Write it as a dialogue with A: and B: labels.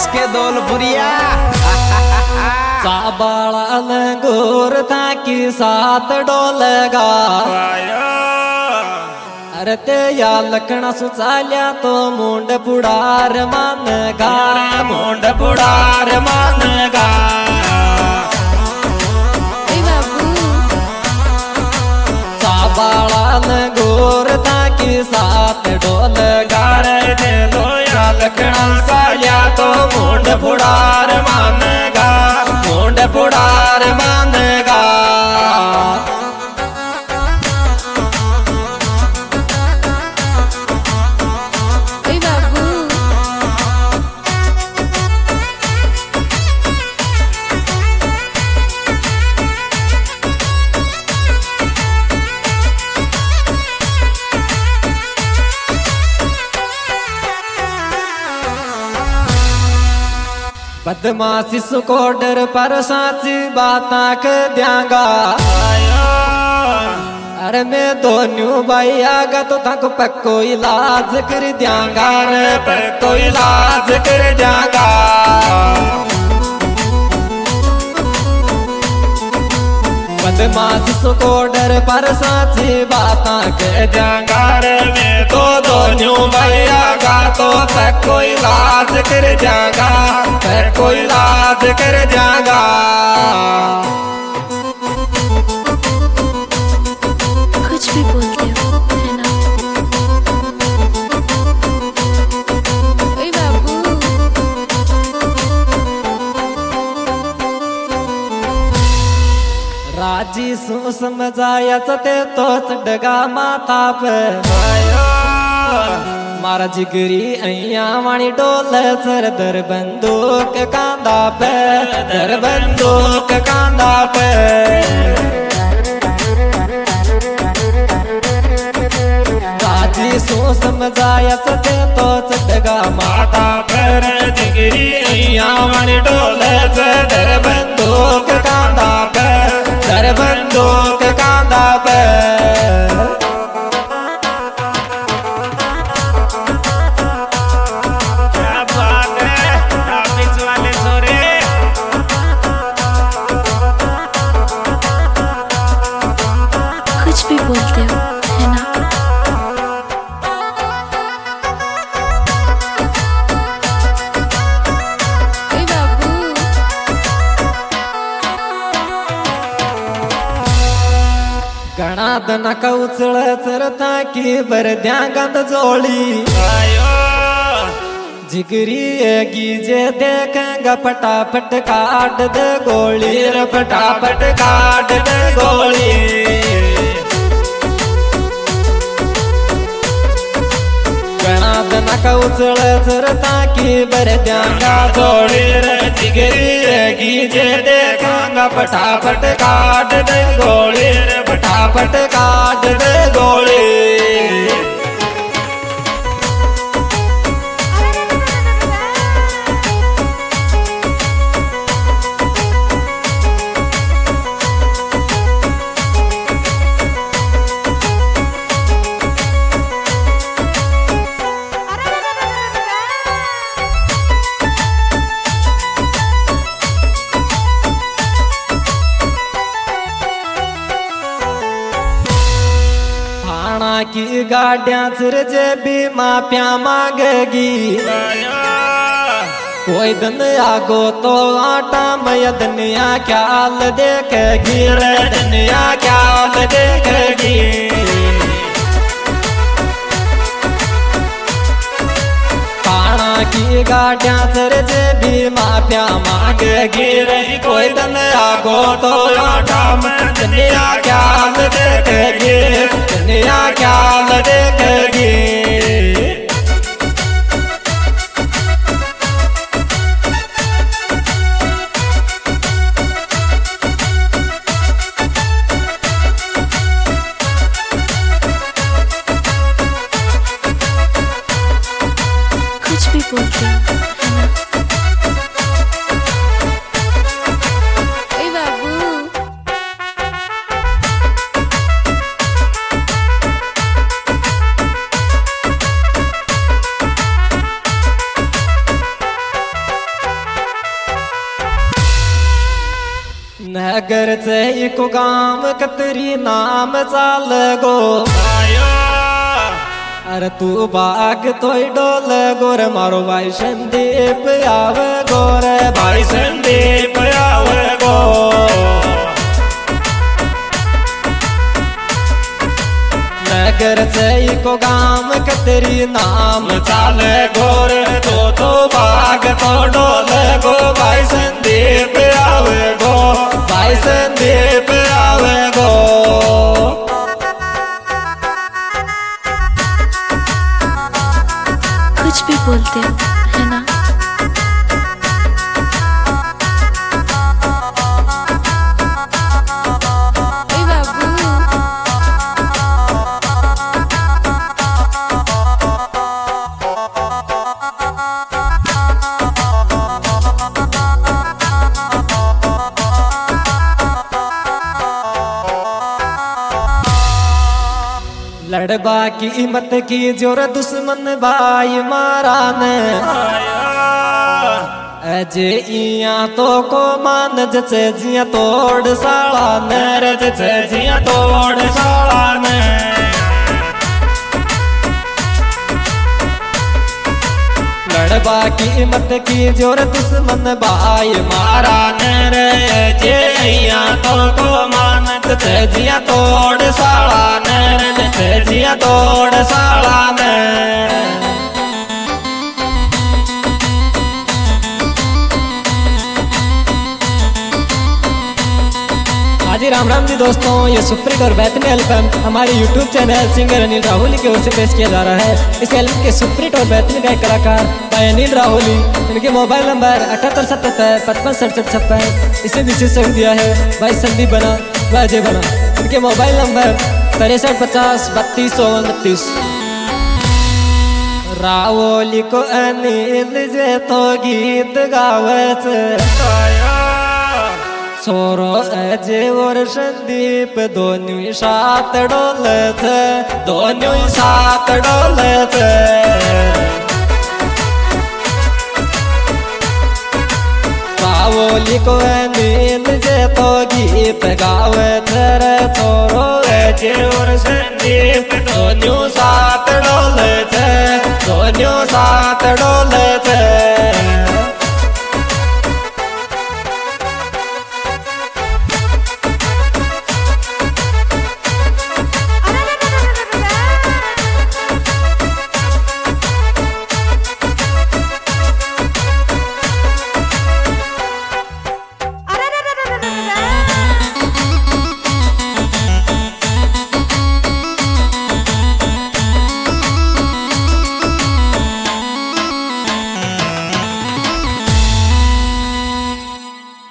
A: कस के दौलपुरिया
B: साबाला गोर था कि साथ डोलेगा अरे ते या लखना सुचाल्या तो मुंड पुड़ार मानगा
A: मुंड पुड़ार मानगा
B: साबाला गोर था कि साथ डोलेगा
A: रे दे लो या लखना सालिया तो मुंड पुड़ार मानगा मुंड पुड़ार मानगा
B: बदमाशी को डर पर साची बात आख दियांगा अरे मैं दोनों भाई आगा तो तक पक्को इलाज कर दियांगा रे
A: पक्को इलाज कर दियांगा
B: बदमाशी को डर पर साची बात आख
A: दियांगा रे मैं तो दोनों भाई आगा तो पक्को इलाज कर दियांगा पक्को इलाज कर दियांगा
C: कुछ भी बोलते हो है ना ओए बाबू
B: राजी सु समझायच ते तोच डगा माथा पे मारा जिगरी अया वाणी डोल सर दर बंदूक कांदा पे दर बंदूक कांदा पे राजी सु समझायच ते तोच डगा
A: माता पर जिगरी अया वाणी डोल दर बंदूक कांदा पे दर बंदूक कांदा पे
C: कुछ भी बोलते हो है ना ओए बाबू
B: घणा दना का उचळ चरता की बर ध्यांगात जोळी जिगरी गीजे देखेंगा फटाफट काट दे गोली रे
A: फटाफट काट दे गोली
B: घणा दना का उचळ चरता की बर ध्यांगा
A: जोड़ी रे जिगरी गीजे देखेंगा फटाफट काट दे गोली रे फटाफट काट दे गोली
B: की गाड़ियां जे भी माप्या मांगेगी कोई दिन आगो तो आटा मैं दुनिया क्या हाल देखेगी रे दुनिया क्या हाल देखेगी खाना की गाड़ियां जे भी माप्या मांगेगी रे कोई दिन आगो तो आटा मैं दुनिया क्या हाल देखेगी दुनिया क्या हाल देखेगी
C: कुछ भी बोलते हो है ना ओए बाबू
B: नगर से एक गाम कतरी नाम चाल गो अरे तू बाग तो डोल गोर मारो भाई संदीप आवे गोर
A: भाई संदीप आवे गो
B: नगर से को गाम कतरी नाम
A: चाल गोर तो बाग तो डोल गो भाई संदीप आवे गो भाई संदीप आवे गो
C: कुछ भी बोलते हो है ना। ओए बाबू
B: लड़बा की मत की जोर दुश्मन भाई मारा ने अजे इया तो को मान जचे जिया तोड़ साला ने
A: जचे जिया तोड़ साला ने
B: लड़बा की मत की जोर दुश्मन भाई
A: मारा ने जे इया तो को मान जचे जिया तोड़ साला ने जचे जिया तोड़ साला ने
B: हाजी राम राम जी दोस्तों, ये सुप्रीत और बेहतरीन एल्बम हमारे YouTube channel singer Anil Rahuli की ओर से पेश किया जा रहा है। इस एल्बम के सुप्रीत और बेहतरीन गायक कलाकार भाई अनिल राहुली, इनके मोबाइल नंबर 7877555556। इसे विशेष सहयोग दिया है भाई संदीप बना व अजय बना, इनके मोबाइल नंबर 63503229। राहुली को अनिल जे तो गीत गावत छोरो अजय और संदीप दोनों साथ डोलत
A: दोनों साथ डोलत
B: रावोली को अनिल जे तो गीत गावत रे छोरो
A: अजय और संदीप दोनों साथ डोलत दोनों साथ डोलत